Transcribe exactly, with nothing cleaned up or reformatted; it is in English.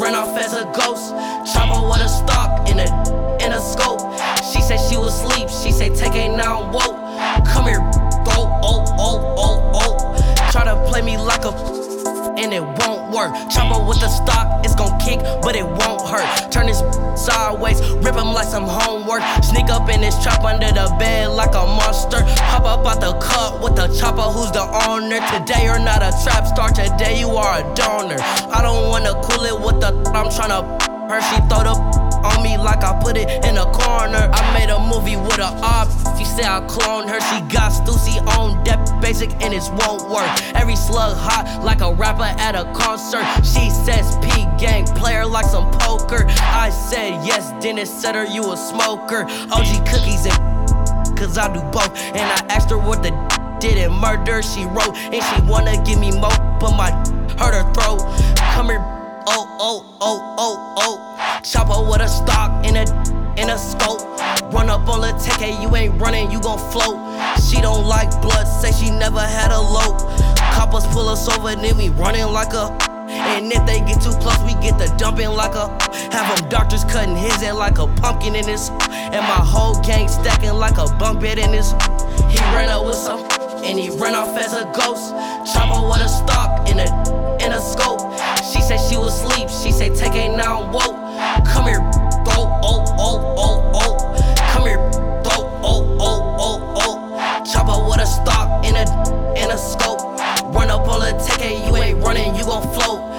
ran off as a ghost. Chopper with a stock in a, in a scope. She said she was asleep, she said take a now I'm woke. Come here, go, oh, oh, oh, oh. Try to play me like a and it won't work. Chopper with the stock, it's gon' kick, but it won't hurt. Turn this sideways, rip him like some homework. Sneak up in this trap under the bed like a monster. Hop up out the cut with the chopper, who's the owner? Today you're not a trap star, today you are a donor. I don't wanna cool it with the I'm tryna her. She throw the on me like I put it in a corner. I made a movie with a op. She said I cloned her. She got Stussy on deck basic and it won't work. Every slug hot like a rapper at a concert. She says P gang player like some poker. I said yes, then it said her you a smoker. O G cookies and cause I do both. And I asked her what the did and murder she wrote. And she wanna give me more, but my hurt her throat. Come here, oh, oh, oh, oh, oh. Chopper with a stock in a, in a scope. Run up on Lil Teke, you ain't running, you gon' float. She don't like blood, say she never had a lope. Coppers pull us over, then we running like a. And if they get too close, we get the dumping like a. Have them doctors cutting his head like a pumpkin in this. And my whole gang stacking like a bump bed in this. He ran up with some, and he ran off as a ghost. Chopper with a stock in a, in a scope. She said she was asleep, she said take a now I'm woke. Come here, go, oh, oh, oh, oh. Come here, go, oh, oh, oh, oh. Chopper with a stock in a, in a scope. Run up on Lil Teke, you ain't running, you gon' float.